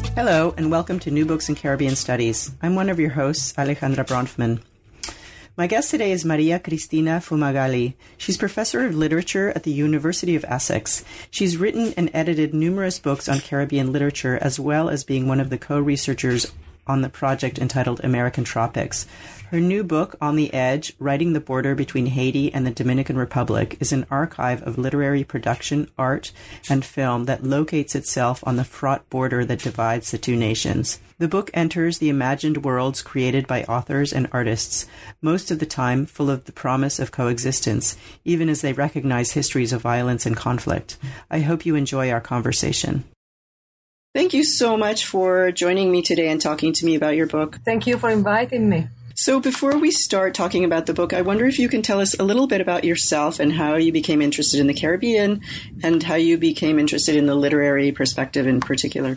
Hello, and welcome to New Books in Caribbean Studies. I'm one of your hosts, Alejandra Bronfman. My guest today is Maria Cristina Fumagalli. She's professor of literature at the University of Essex. She's written and edited numerous books on Caribbean literature, as well as being one of the co-researchers on the project entitled American Tropics. Her new book, On the Edge, Writing the Border Between Haiti and the Dominican Republic, is an archive of literary production, art, and film that locates itself on the fraught border that divides the two nations. The book enters the imagined worlds created by authors and artists, most of the time full of the promise of coexistence, even as they recognize histories of violence and conflict. I hope you enjoy our conversation. Thank you so much for joining me today and talking to me about your book. Thank you for inviting me. So before we start talking about the book, I wonder if you can tell us a little bit about yourself and how you became interested in the Caribbean and how you became interested in the literary perspective in particular.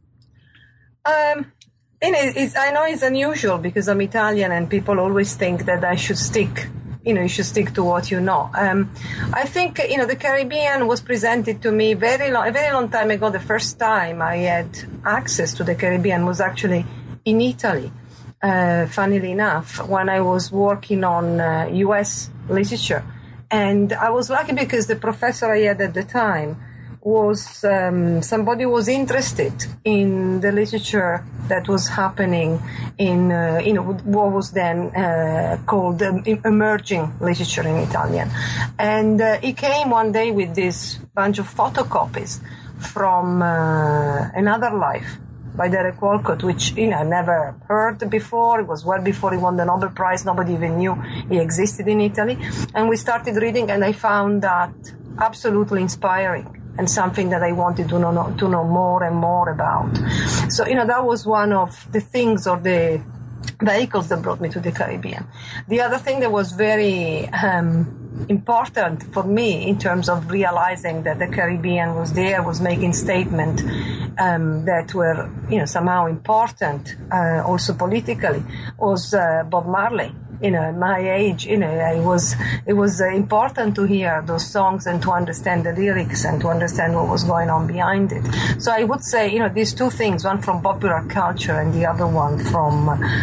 I know it's unusual because I'm Italian and people always think that I should stick. You should stick to what you know. I think, the Caribbean was presented to me a very long time ago. The first time I had access to the Caribbean was actually in Italy, funnily enough, when I was working on U.S. literature. And I was lucky because the professor I had at the time was somebody who was interested in the literature that was happening in what was then called emerging literature in Italian, and he came one day with this bunch of photocopies from Another Life by Derek Walcott, which I never heard before. It was well before he won the Nobel Prize. Nobody even knew he existed in Italy, and we started reading, and I found that absolutely inspiring and something that I wanted to know more and more about. So, that was one of the things or the vehicles that brought me to the Caribbean. The other thing that was very important for me in terms of realizing that the Caribbean was making statements that were, somehow important, also politically, was Bob Marley. At my age, it was important to hear those songs and to understand the lyrics and to understand what was going on behind it. So I would say, these two things, one from popular culture and the other one from,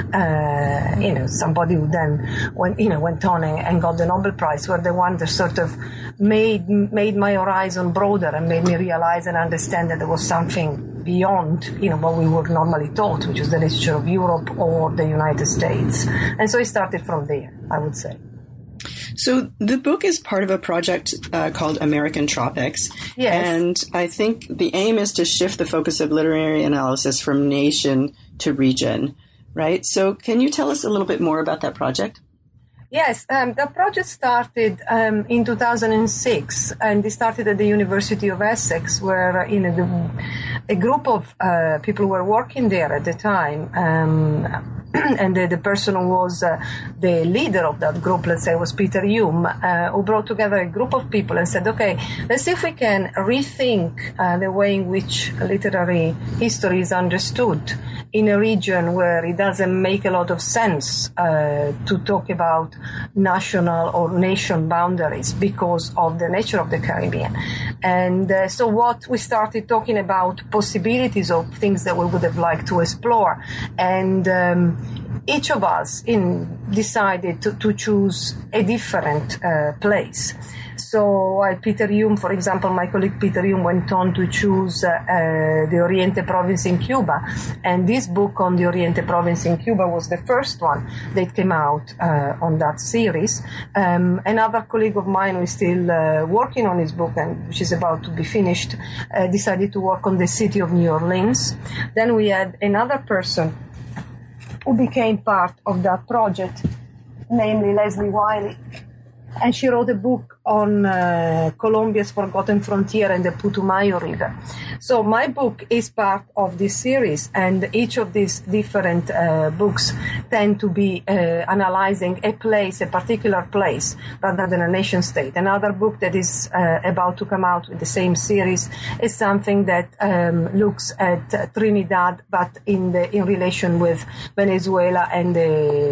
somebody who then went on and got the Nobel Prize, were the one that sort of made my horizon broader and made me realize and understand that there was something beyond, what we were normally taught, which is the literature of Europe or the United States. And so it started from there, I would say. So the book is part of a project called American Tropics. Yes. And I think the aim is to shift the focus of literary analysis from nation to region, right? So can you tell us a little bit more about that project? Yes, the project started in 2006, and it started at the University of Essex, where a group of people were working there at the time, and the person who was the leader of that group, let's say, was Peter Hume, who brought together a group of people and said, okay, let's see if we can rethink the way in which literary history is understood in a region where it doesn't make a lot of sense to talk about national or nation boundaries because of the nature of the Caribbean. And so what we started talking about possibilities of things that we would have liked to explore. And each of us decided to choose a different place. So Peter Hume, for example, my colleague Peter Hume went on to choose the Oriente province in Cuba. And this book on the Oriente province in Cuba was the first one that came out on that series. Another colleague of mine who is still working on his book, and which is about to be finished, decided to work on the city of New Orleans. Then we had another person who became part of that project, namely Leslie Wiley. And she wrote a book on Colombia's Forgotten Frontier and the Putumayo River. So my book is part of this series, and each of these different books tend to be analyzing a place, a particular place, rather than a nation state. Another book that is about to come out with the same series is something that looks at Trinidad, but in relation with Venezuela and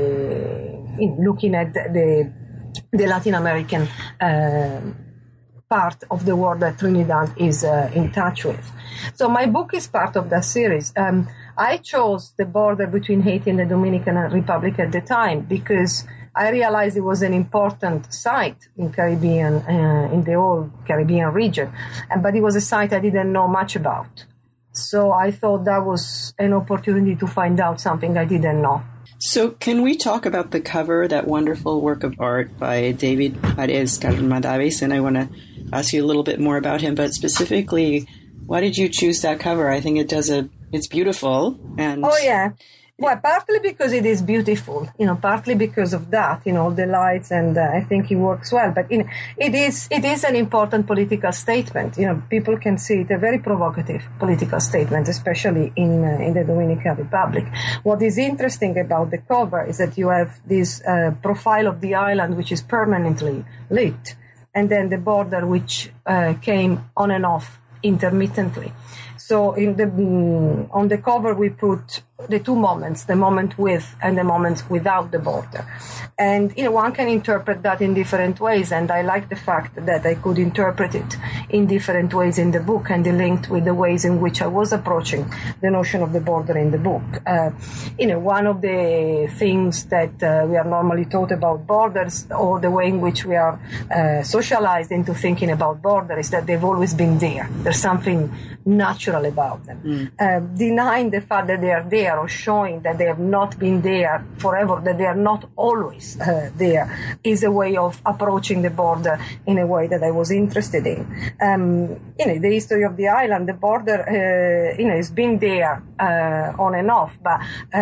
looking at the Latin American part of the world that Trinidad is in touch with. So my book is part of that series. I chose the border between Haiti and the Dominican Republic at the time because I realized it was an important site in Caribbean, in the whole Caribbean region, but it was a site I didn't know much about. So I thought that was an opportunity to find out something I didn't know. So can we talk about the cover, that wonderful work of art by David Paredes Carmadaves? And I want to ask you a little bit more about him, but specifically, why did you choose that cover? I think it's beautiful. And oh, yeah. Well, partly because it is beautiful, partly because of that, the lights, and I think it works well. But it is an important political statement. People can see it a very provocative political statement, especially in the Dominican Republic. What is interesting about the cover is that you have this profile of the island, which is permanently lit, and then the border, which came on and off intermittently. So on the cover, we put the two moments, the moment with and the moment without the border. And, one can interpret that in different ways. And I like the fact that I could interpret it in different ways in the book and linked with the ways in which I was approaching the notion of the border in the book. One of the things that we are normally taught about borders, or the way in which we are socialized into thinking about borders, is that they've always been there. There's something natural about them. Denying the fact that they are there, or showing that they have not been there forever, that they are not always there, is a way of approaching the border in a way that I was interested in. The history of the island, the border, has been there on and off, but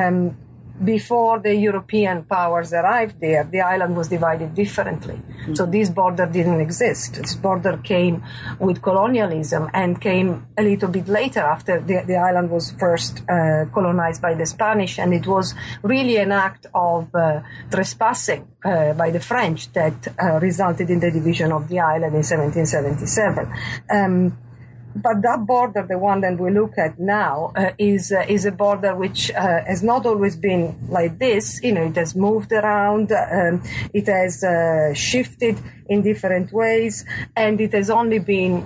before the European powers arrived there, the island was divided differently. Mm-hmm. So this border didn't exist. This border came with colonialism and came a little bit later, after the island was first colonized by the Spanish, and it was really an act of trespassing by the French that resulted in the division of the island in 1777. But that border, the one that we look at now, is a border which has not always been like this. It has moved around, it has shifted in different ways, and it has only been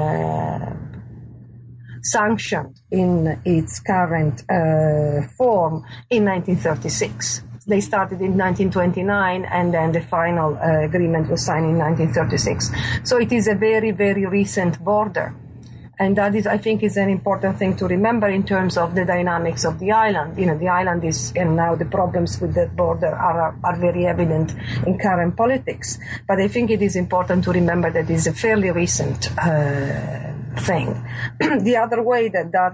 sanctioned in its current form in 1936. They started in 1929, and then the final agreement was signed in 1936. So it is a very, very recent border. And that is, I think, is an important thing to remember in terms of the dynamics of the island. The island is, and now the problems with the border are very evident in current politics. But I think it is important to remember that it is a fairly recent thing. The other way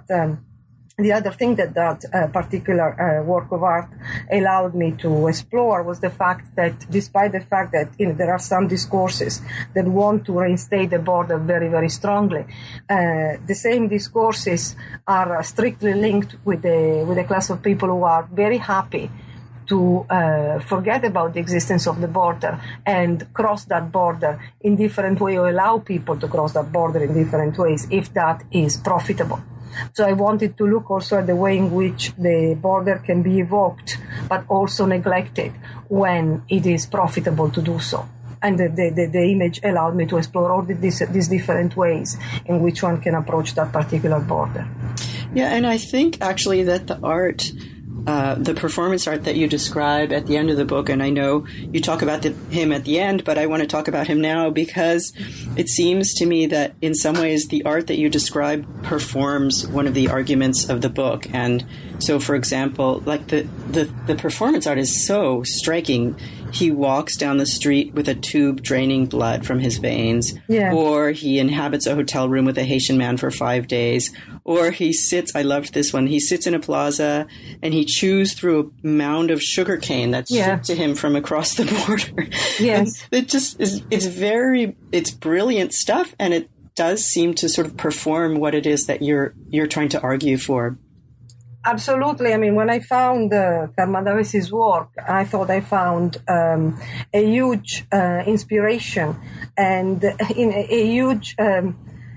the other thing that particular work of art allowed me to explore was the fact that, despite the fact that there are some discourses that want to reinstate the border very, very strongly, the same discourses are strictly linked with a class of people who are very happy to forget about the existence of the border and cross that border in different ways, or allow people to cross that border in different ways if that is profitable. So I wanted to look also at the way in which the border can be evoked, but also neglected when it is profitable to do so. And the image allowed me to explore all these different ways in which one can approach that particular border. Yeah, and I think actually that the art, the performance art that you describe at the end of the book, and I know you talk about him at the end, but I want to talk about him now because it seems to me that in some ways the art that you describe performs one of the arguments of the book. And so, for example, like the performance art is so striking. He walks down the street with a tube draining blood from his veins, or he inhabits a hotel room with a Haitian man for 5 days, or he sits, I loved this one, he sits in a plaza and he chews through a mound of sugarcane that's shipped to him from across the border. Yes. And it just is, it's brilliant stuff, and it does seem to sort of perform what it is that you're trying to argue for. Absolutely. I mean, when I found Carmadaves' work, I thought I found a huge inspiration and a huge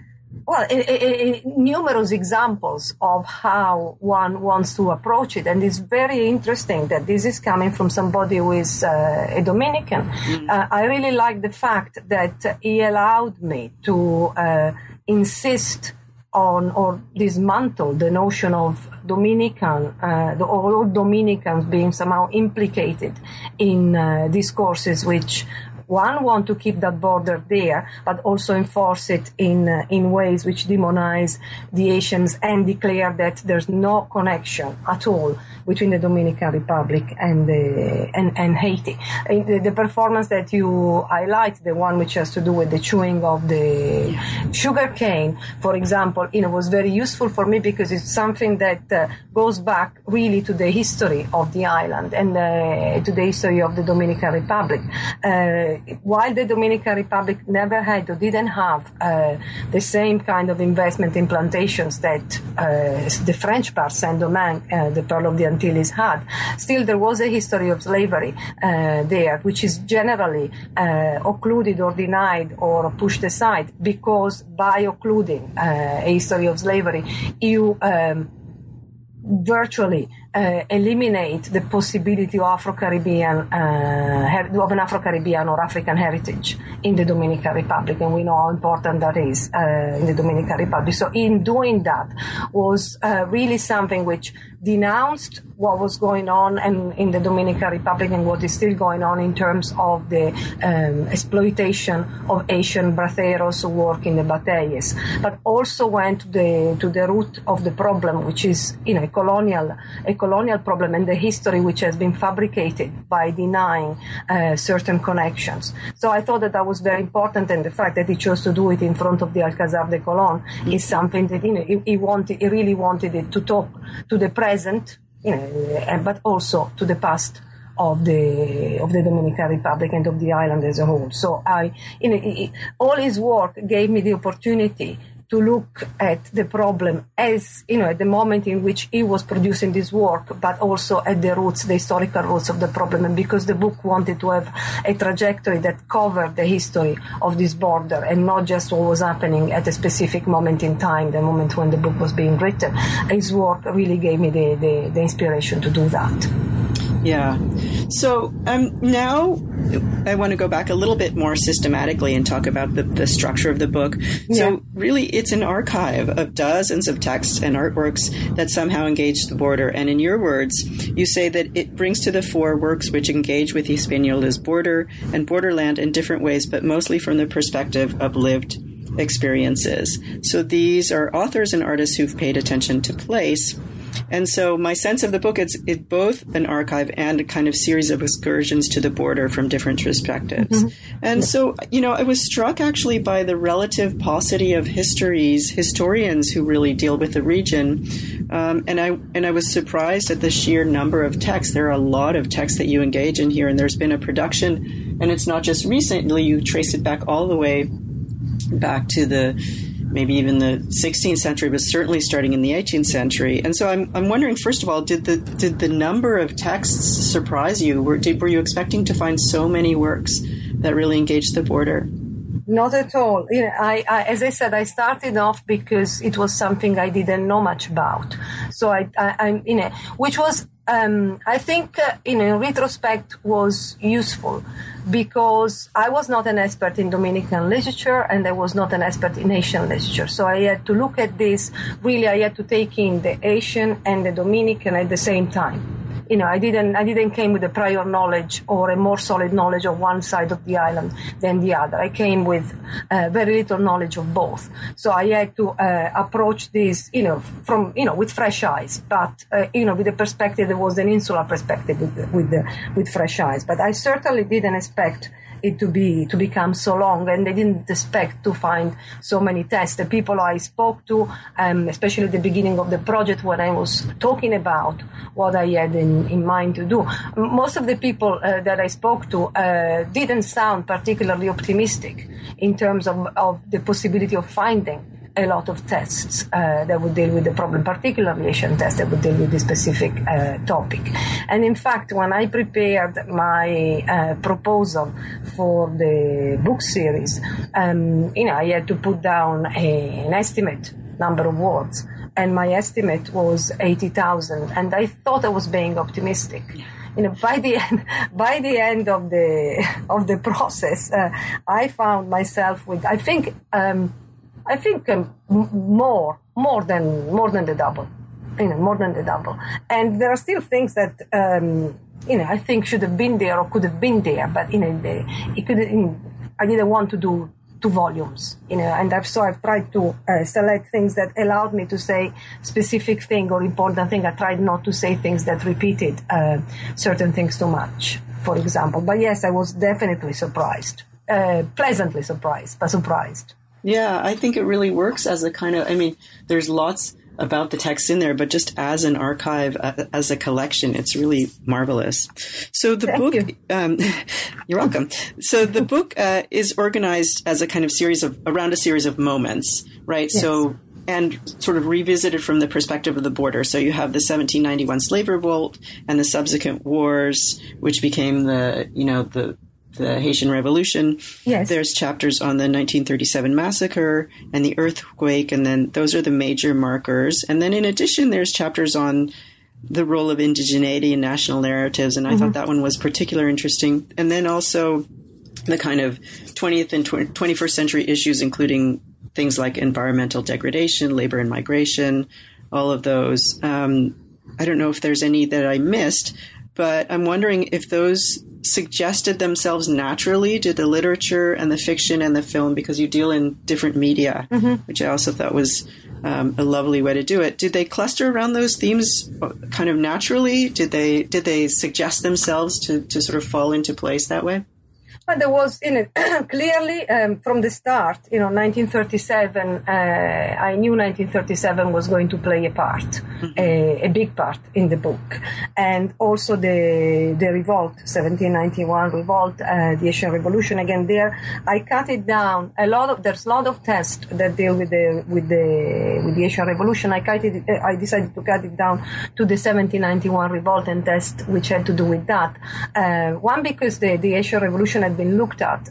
numerous examples of how one wants to approach it. And it's very interesting that this is coming from somebody who is a Dominican. I really like the fact that he allowed me to insist on or dismantle the notion of Dominican, all Dominicans being somehow implicated in discourses which one want to keep that border there, but also enforce it in ways which demonize the Haitians and declare that there's no connection at all between the Dominican Republic and Haiti. The performance that you highlight, the one which has to do with the chewing of the sugar cane, for example, was very useful for me because it's something that goes back really to the history of the island and to the history of the Dominican Republic. While the Dominican Republic never had or didn't have the same kind of investment in plantations that the French part, Saint-Domingue, the Pearl of the Antilles had, still there was a history of slavery there, which is generally occluded or denied or pushed aside because by occluding a history of slavery, you virtually eliminate the possibility of Afro-Caribbean, of an Afro-Caribbean or African heritage in the Dominican Republic, and we know how important that is in the Dominican Republic. So in doing that was really something which denounced what was going on in the Dominican Republic and what is still going on in terms of the exploitation of Asian braceros who work in the batalles, but also went to the root of the problem, which is a colonial problem and the history which has been fabricated by denying certain connections. So I thought that was very important, and the fact that he chose to do it in front of the Alcazar de Colón is something that he really wanted it to talk to the present, but also to the past of the Dominican Republic and of the island as a whole. So all his work gave me the opportunity to look at the problem as, at the moment in which he was producing this work, but also at the roots, the historical roots of the problem. And because the book wanted to have a trajectory that covered the history of this border and not just what was happening at a specific moment in time, the moment when the book was being written, his work really gave me the inspiration to do that. Yeah. So now I want to go back a little bit more systematically and talk about the structure of the book. Yeah. So really, it's an archive of dozens of texts and artworks that somehow engage the border. And in your words, you say that it brings to the fore works which engage with Hispaniola's border and borderland in different ways, but mostly from the perspective of lived experiences. So these are authors and artists who've paid attention to place. And so my sense of the book, it's both an archive and a kind of series of excursions to the border from different perspectives. Mm-hmm. And so, I was struck actually by the relative paucity of historians who really deal with the region. And I was surprised at the sheer number of texts. There are a lot of texts that you engage in here, and there's been a production, and it's not just recently, you trace it back all the way back to maybe even the 16th century, but certainly starting in the 18th century. And so I'm wondering, first of all, did the number of texts surprise you? Were you expecting to find so many works that really engaged the border? Not at all. As I said, I started off because it was something I didn't know much about. So which was, I think, in retrospect, was useful because I was not an expert in Dominican literature and I was not an expert in Haitian literature. So I had to look at this. Really, I had to take in the Haitian and the Dominican at the same time. I didn't came with a prior knowledge or a more solid knowledge of one side of the island than the other. I came with very little knowledge of both. So I had to approach this, with fresh eyes, but, with the perspective that was an insular perspective with fresh eyes. But I certainly didn't expect it to become so long, and they didn't expect to find so many texts. The people I spoke to, especially at the beginning of the project when I was talking about what I had in mind to do, most of the people that I spoke to didn't sound particularly optimistic in terms of the possibility of finding a lot of tests that would deal with the problem, particularly Asian tests that would deal with this specific topic. And in fact, when I prepared my proposal for the book series, I had to put down an estimate number of words, and my estimate was 80,000, and I thought I was being optimistic. By the end of the process, I found myself with, I think more than the double, more than the double. And there are still things that I think should have been there or could have been there, but it could. I didn't want to do 2 volumes, and I've tried to select things that allowed me to say specific thing or important thing. I tried not to say things that repeated certain things too much, for example. But yes, I was definitely surprised, pleasantly surprised, but surprised. Yeah, I think it really works as a kind of, there's lots about the text in there, but just as an archive, as a collection, it's really marvelous. So the book, you're welcome. So the book is organized as a kind of around a series of moments, right? Yes. So, and sort of revisited from the perspective of the border. So you have the 1791 slave revolt and the subsequent wars, which became the Haitian Revolution. Yes. There's chapters on the 1937 massacre and the earthquake, and then those are the major markers. And then in addition, there's chapters on the role of indigeneity in national narratives, and I thought that one was particularly interesting. And then also the kind of 20th and 21st century issues, including things like environmental degradation, labor and migration, all of those. I don't know if there's any that I missed, but I'm wondering if those suggested themselves naturally to the literature and the fiction and the film, because you deal in different media, which I also thought was a lovely way to do it. Did they cluster around those themes kind of naturally? Did they suggest themselves to sort of fall into place that way? But there was, clearly from the start, 1937, I knew 1937 was going to play a part, a big part in the book. And also the revolt, 1791 revolt, the Haitian Revolution, again there, I cut it down. There's a lot of tests that deal with the Haitian Revolution. I decided to cut it down to the 1791 revolt and test which had to do with that. One, because the Haitian Revolution had been looked at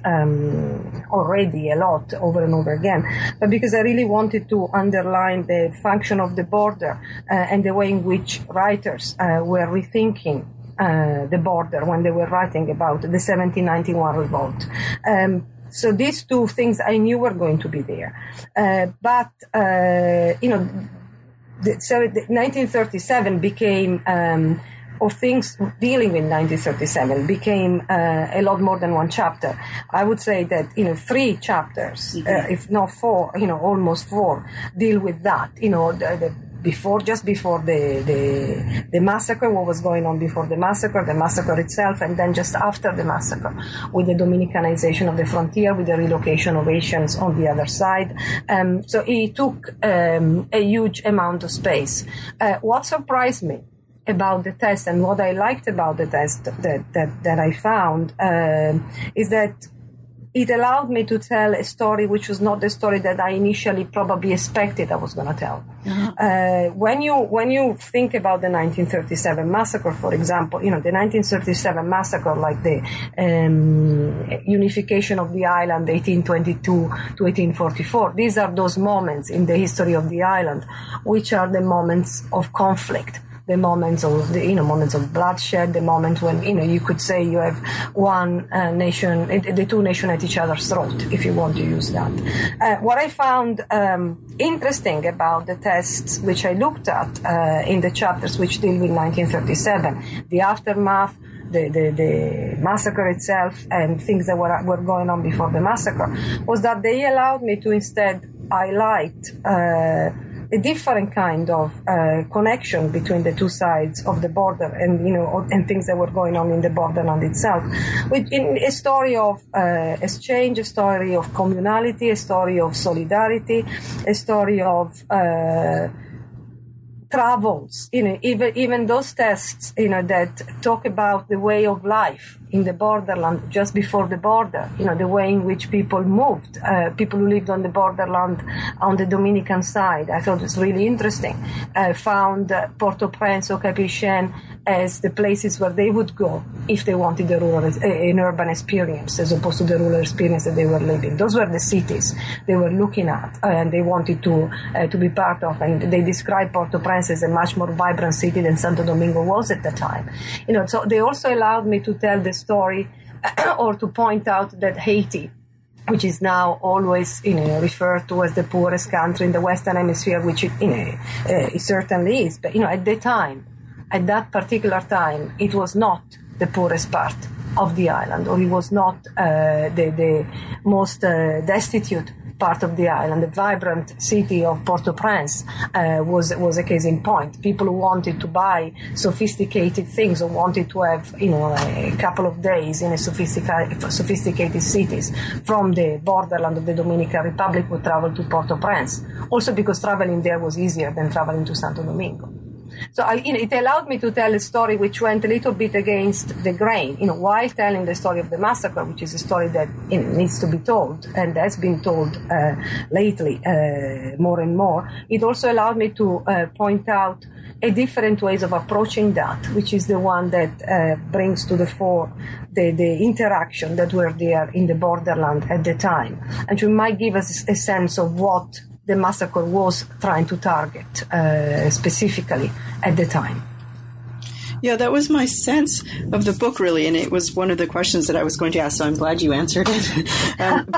already a lot over and over again, but because I really wanted to underline the function of the border and the way in which writers were rethinking the border when they were writing about the 1791 revolt. So these 2 things I knew were going to be there. But so the 1937 became or things dealing with 1937 became a lot more than one chapter. I would say that 3 chapters, if not 4, almost 4, deal with that. Just before the massacre, what was going on before the massacre itself, and then just after the massacre, with the Dominicanization of the frontier, with the relocation of Haitians on the other side. So it took a huge amount of space. What surprised me about the test, and what I liked about the test that I found is that it allowed me to tell a story which was not the story that I initially probably expected I was going to tell. When you think about the 1937 massacre, for example, the 1937 massacre, like the unification of the island, 1822 to 1844, these are those moments in the history of the island, which are the moments of conflict. The moments of moments of bloodshed, the moment when you could say you have one nation, the 2 nations at each other's throat, if you want to use that. What I found interesting about the tests which I looked at in the chapters which deal with 1937, the aftermath, the massacre itself, and things that were going on before the massacre, was that they allowed me to instead highlight a different kind of connection between the 2 sides of the border, and things that were going on in the borderland itself. In a story of exchange, a story of communality, a story of solidarity, a story of travels. Even those texts, that talk about the way of life, in the borderland just before the border, the way in which people moved, people who lived on the borderland on the Dominican side. I thought it was really interesting. Found Port-au-Prince or Cap-Haïtien as the places where they would go if they wanted an urban experience as opposed to the rural experience that they were living. Those were the cities they were looking at and they wanted to be part of, and they described Port-au-Prince as a much more vibrant city than Santo Domingo was at the time. So they also allowed me to tell the story or to point out that Haiti, which is now always referred to as the poorest country in the Western Hemisphere, which it certainly is, but at that particular time, it was not the poorest part of the island, or it was not the most destitute part of the island. The vibrant city of Port-au-Prince was a case in point. People who wanted to buy sophisticated things or wanted to have a couple of days in a sophisticated cities from the borderland of the Dominican Republic would travel to Port-au-Prince. Also because traveling there was easier than traveling to Santo Domingo. So it allowed me to tell a story which went a little bit against the grain, while telling the story of the massacre, which is a story that needs to be told and has been told lately more and more. It also allowed me to point out a different ways of approaching that, which is the one that brings to the fore the interaction that were there in the borderland at the time, and which might give us a sense of what the massacre was trying to target specifically at the time. Yeah, that was my sense of the book, really, and it was one of the questions that I was going to ask, so I'm glad you answered it.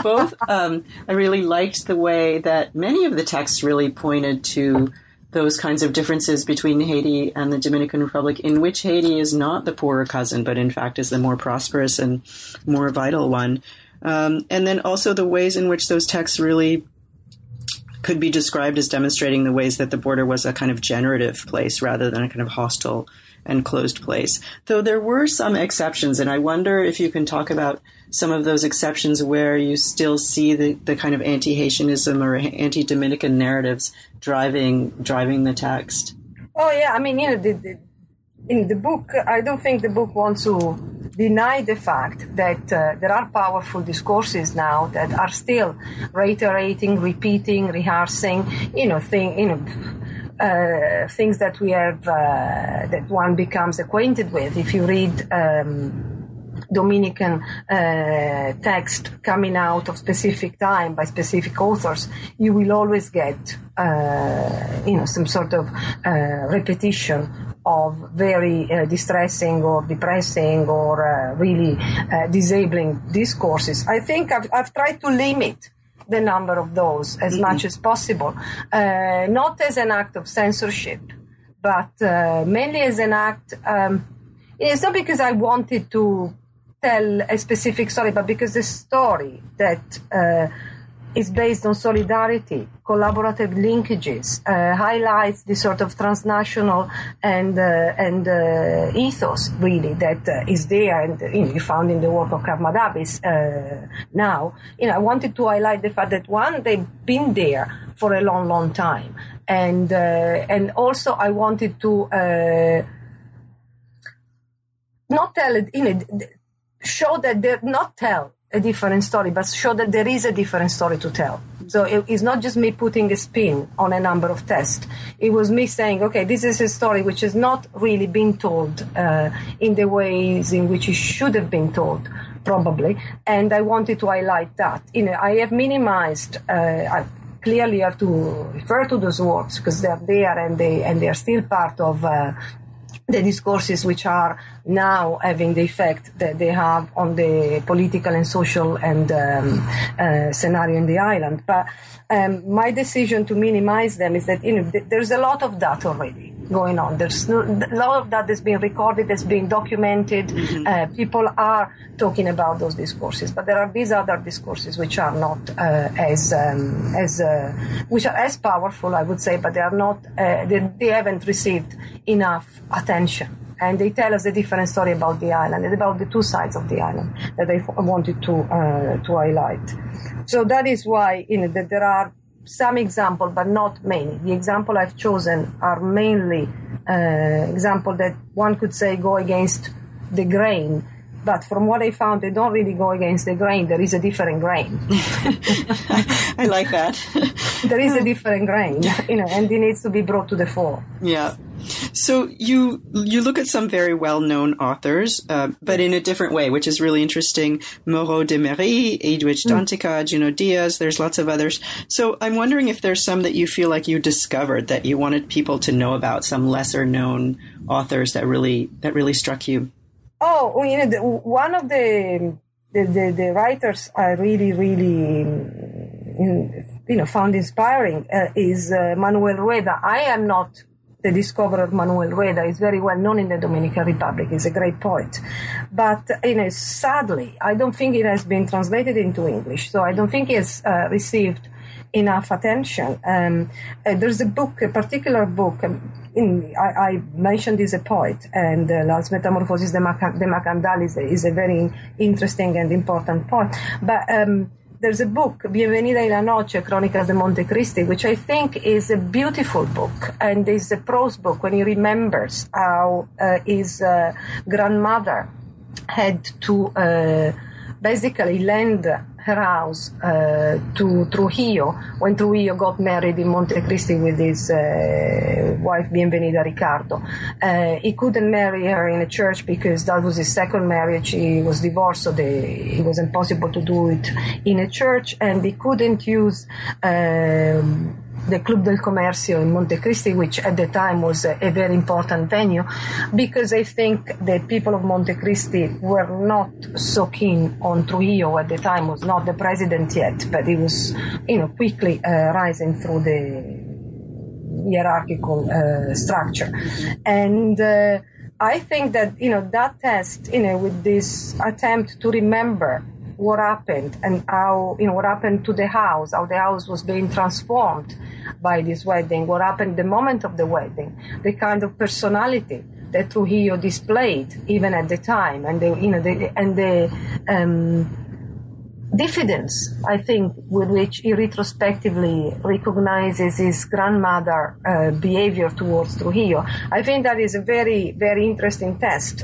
I really liked the way that many of the texts really pointed to those kinds of differences between Haiti and the Dominican Republic, in which Haiti is not the poorer cousin, but in fact is the more prosperous and more vital one. And then also the ways in which those texts really could be described as demonstrating the ways that the border was a kind of generative place rather than a kind of hostile and closed place. Though there were some exceptions, and I wonder if you can talk about some of those exceptions where you still see the kind of anti-Haitianism or anti-Dominican narratives driving the text. Oh, yeah. I mean, in the book, I don't think the book wants to deny the fact that there are powerful discourses now that are still reiterating, repeating, rehearsing, things that we have, that one becomes acquainted with. If you read Dominican text coming out of specific time by specific authors, you will always get, some sort of repetition of very distressing or depressing or really disabling discourses. I think I've tried to limit the number of those as much as possible, not as an act of censorship, but mainly as an act. It's not because I wanted to tell a specific story, but because the story that is based on solidarity, collaborative linkages, highlights the sort of transnational and ethos really that is there, and you found in the work of Karl Madabis now. I wanted to highlight the fact that they've been there for a long, long time, and also I wanted to not tell it, show that they're not tell a different story, but show that there is a different story to tell. So it's not just me putting a spin on a number of tests. It was me saying, okay, this is a story which has not really been told in the ways in which it should have been told, probably. And I wanted to highlight that. I have minimized. I clearly have to refer to those works because they're there and they are still part of the discourses which are now having the effect that they have on the political and social and scenario in the island. But my decision to minimize them is that there's a lot of that already going on. There's a lot of that that's being recorded, that's being documented. People are talking about those discourses, but there are these other discourses which are not which are as powerful, I would say, but they are not. They haven't received enough attention. And they tell us a different story about the island and about the two sides of the island that I wanted to highlight. So that is why that there are some examples, but not many. The example I've chosen are mainly examples that one could say go against the grain but from what I found, they don't really go against the grain. There is a different grain. I like that. There is a different grain, and it needs to be brought to the fore. Yeah. So you look at some very well-known authors, but in a different way, which is really interesting. Moreau de Mery, Edwidge Danticat, Junot Diaz, there's lots of others. So I'm wondering if there's some that you feel like you discovered that you wanted people to know about, some lesser-known authors that really struck you. Oh, one of the writers I really found inspiring is Manuel Rueda. I am not the discoverer of Manuel Rueda. Is very well known in the Dominican Republic. He's a great poet. But, sadly, I don't think it has been translated into English. So I don't think it has received enough attention. There's a particular book. I mentioned he's a poet, and Las Metamorphoses de Macandal is a very interesting and important poet. But there's a book, Bienvenida y la Noche, Crónicas de Montecristi, which I think is a beautiful book, and is a prose book when he remembers how his grandmother had to basically lend her house to Trujillo when Trujillo got married in Montecristi with his wife Bienvenida Ricardo. He couldn't marry her in a church because that was his second marriage. He was divorced, so it was impossible to do it in a church, and he couldn't use the Club del Comercio in Montecristi, which at the time was a very important venue, because I think the people of Montecristi were not so keen on Trujillo at the time, was not the president yet, but he was, quickly rising through the hierarchical structure. And I think that, that test, with this attempt to remember what happened and how, what happened to the house, how the house was being transformed by this wedding, what happened the moment of the wedding, the kind of personality that Trujillo displayed even at the time, and the diffidence, I think, with which he retrospectively recognizes his grandmother behavior towards Trujillo. I think that is a very, very interesting test,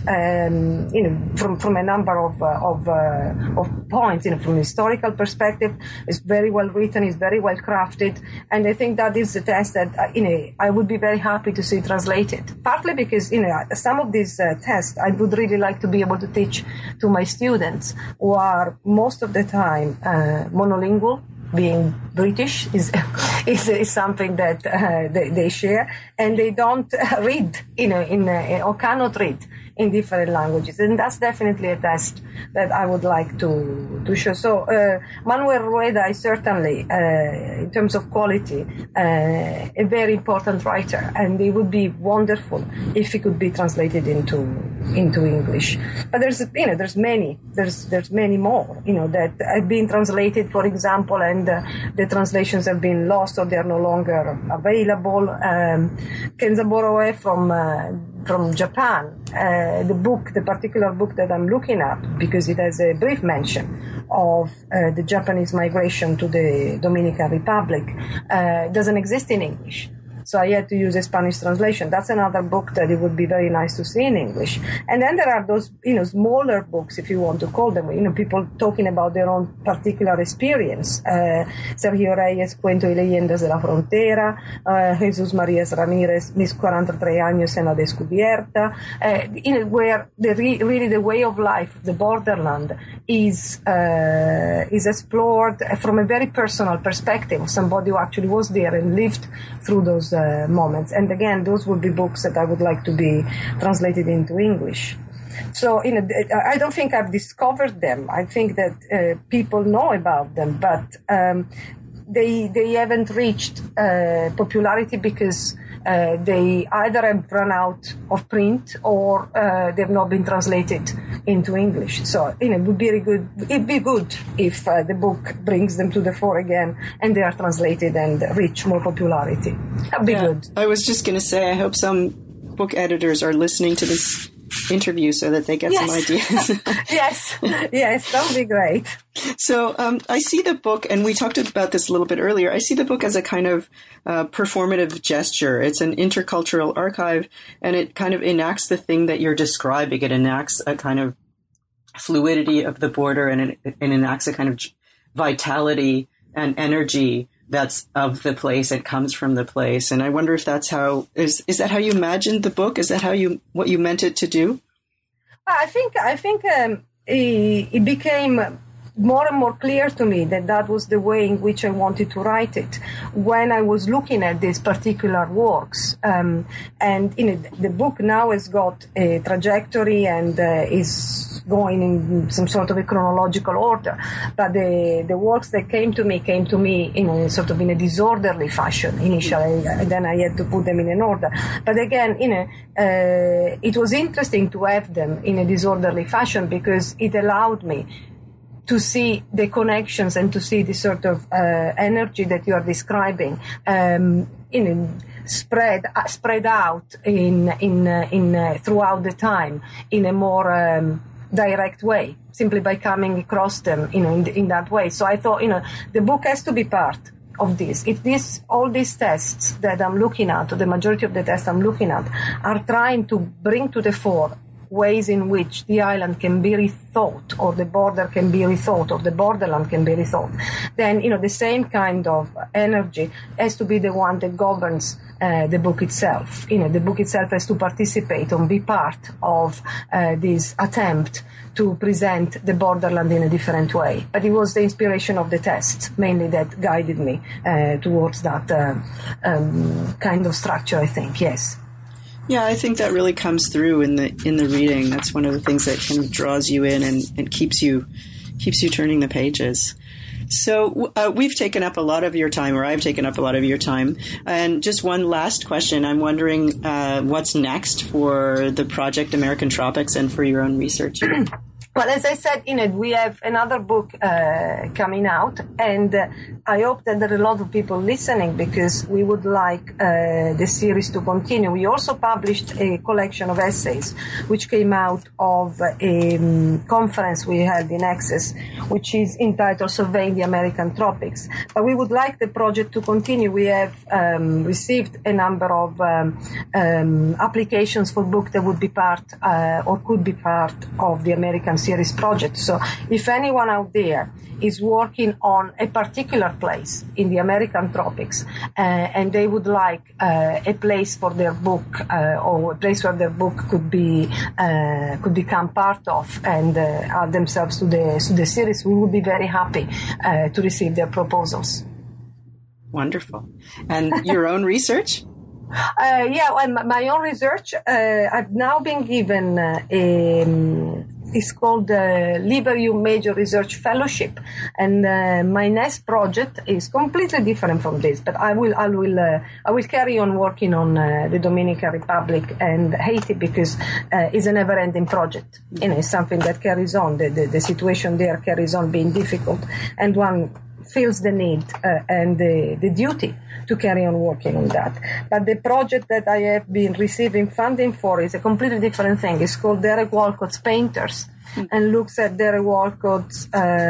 from a number of points. From a historical perspective, it's very well written, it's very well crafted, and I think that is the test that I would be very happy to see translated. Partly because some of these tests I would really like to be able to teach to my students, who are most of the time monolingual. Being British is something that they share, and they don't read or cannot read in different languages, and that's definitely a test that I would like to show. So Manuel Rueda is certainly, in terms of quality, a very important writer, and it would be wonderful if he could be translated into English. But there's many more that have been translated, for example, and the translations have been lost or they are no longer available. Kenzaburo Oe from Japan, the particular book that I'm looking at, because it has a brief mention of the Japanese migration to the Dominican Republic, doesn't exist in English. So I had to use a Spanish translation. That's another book that it would be very nice to see in English. And then there are those, smaller books, if you want to call them, people talking about their own particular experience. Sergio Reyes, Cuento y Leyendas de la Frontera, Jesús Marías Ramírez, Mis 43 años en la descubierta, where really the way of life, the borderland, is explored from a very personal perspective of somebody who actually was there and lived through those moments. And again, those would be books that I would like to be translated into English. So, I don't think I've discovered them. I think that people know about them, but they haven't reached popularity because they either have run out of print or they've not been translated into English. So, it would be good. It'd be good if the book brings them to the fore again and they are translated and reach more popularity. That'd be good. I was just going to say, I hope some book editors are listening to this interview so that they get some ideas. Yes, that would be great. So I see the book, and we talked about this a little bit earlier, I see the book as a kind of performative gesture. It's an intercultural archive, and it kind of enacts the thing that you're describing. It enacts a kind of fluidity of the border and it enacts a kind of vitality and energy that's of the place. It comes from the place. And I wonder if that's how, is that how you imagined the book? Is that what you meant it to do? I think it became more and more clear to me that was the way in which I wanted to write it when I was looking at these particular works. And the book now has got a trajectory and is going in some sort of a chronological order. But the works that came to me in a sort of in a disorderly fashion initially, and then I had to put them in an order. But again, it was interesting to have them in a disorderly fashion because it allowed me to see the connections and to see the sort of energy that you are describing spread out in throughout the time in a more direct way, simply by coming across them in that way. So I thought the book has to be part of this. If all these tests that I'm looking at, or the majority of the tests I'm looking at, are trying to bring to the fore ways in which the island can be rethought, or the border can be rethought, or the borderland can be rethought, then the same kind of energy has to be the one that governs the book itself. The book itself has to participate and be part of this attempt to present the borderland in a different way. But it was the inspiration of the tests mainly that guided me towards that kind of structure, I think. Yes. Yeah, I think that really comes through in the reading. That's one of the things that kind of draws you in and keeps you turning the pages. So we've taken up a lot of your time, or I've taken up a lot of your time. And just one last question. I'm wondering what's next for the project American Tropics and for your own research. Well, as I said, we have another book coming out, and I hope that there are a lot of people listening because we would like the series to continue. We also published a collection of essays which came out of a conference we held in Access, which is entitled Surveying the American Tropics. But we would like the project to continue. We have received a number of applications for books that would be part or could be part of the American series project. So if anyone out there is working on a particular place in the American tropics and they would like a place for their book or a place where their book could become part of and add themselves to the series, we would be very happy to receive their proposals. Wonderful. And your own research? My own research, I've now been given it's called the Liberum Major Research Fellowship, and my next project is completely different from this. But I will carry on working on the Dominican Republic and Haiti because it's a never-ending project. It's something that carries on. The situation there carries on being difficult, and one feels the need and the duty to carry on working on that. But the project that I have been receiving funding for is a completely different thing. It's called Derek Walcott's Painters, and looks at Derek Walcott's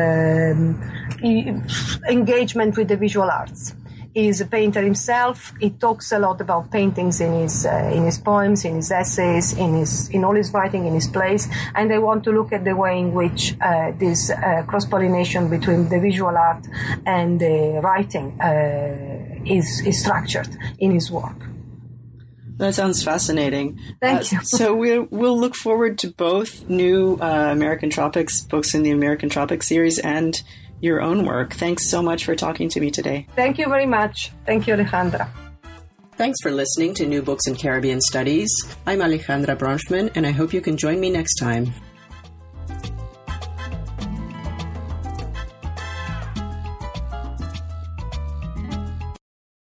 engagement with the visual arts. He's a painter himself. He talks a lot about paintings in his poems, in his essays, in all his writing, in his plays. And I want to look at the way in which this cross-pollination between the visual art and the writing is structured in his work. That sounds fascinating. Thank you. So we'll look forward to both new American Tropics books in the American Tropics series and your own work. Thanks so much for talking to me today. Thank you very much. Thank you, Alejandra. Thanks for listening to New Books in Caribbean Studies. I'm Alejandra Bronfman, and I hope you can join me next time.